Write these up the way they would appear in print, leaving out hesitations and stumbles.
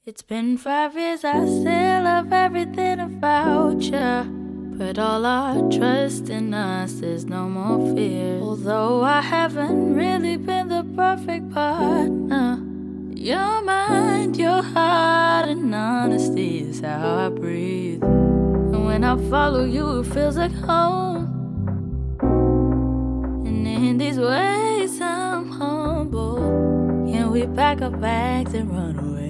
It's been 5 years, I still love everything about you. Put all our trust in us, there's no more fear. Although I haven't really been the perfect partner, your mind, your heart, and honesty is how I breathe. And when I follow you, it feels like home. And in these ways, I'm humble. Can we pack our bags and run away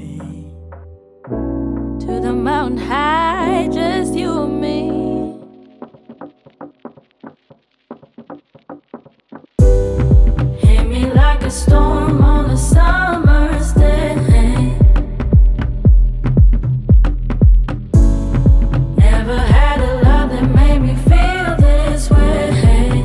to the mountain high, just you and me? Hit me like a storm on a summer's day. Never had a love that made me feel this way.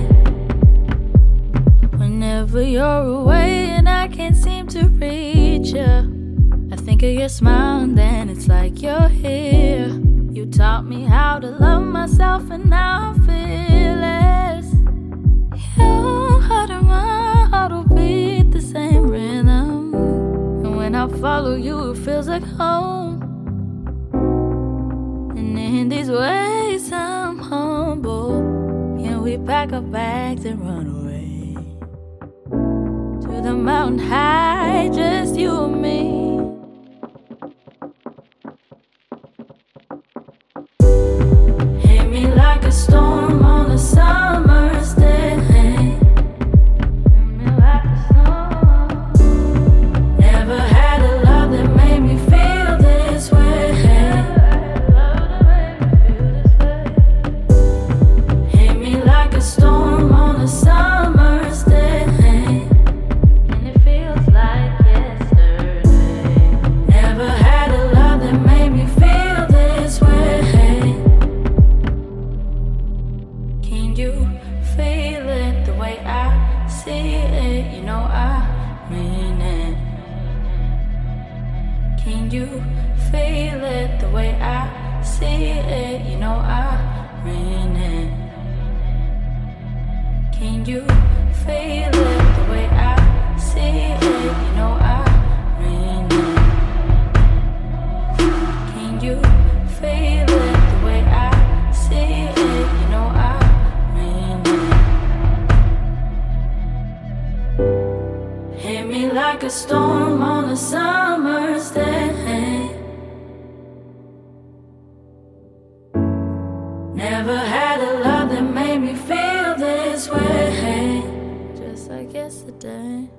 Whenever you're away and I can't seem to reach you, I think of your smile and then it's like you're here. You taught me how to love myself and now I feel it. Your heart and my heart will beat the same rhythm. And when I follow you, it feels like home. And in these ways, I'm humble. Can we pack our bags and run away to the mountain high, just you and me? Hit me like a storm on a summer's day. Hit me like a storm. Never had a love that made me feel this way. Hit me like a storm on a summer's day, and it feels like yesterday. Never had a love that made me feel this way. Can you feel it the way I see it? You know I mean it. Can you feel it the way I see it? You know I mean it. Can you feel it the way I see it? You know I mean it. Can you feel it the way I see it? You know I mean it. Hit me like a storm on a summer's day. Never had a love that made me feel this way, just like yesterday.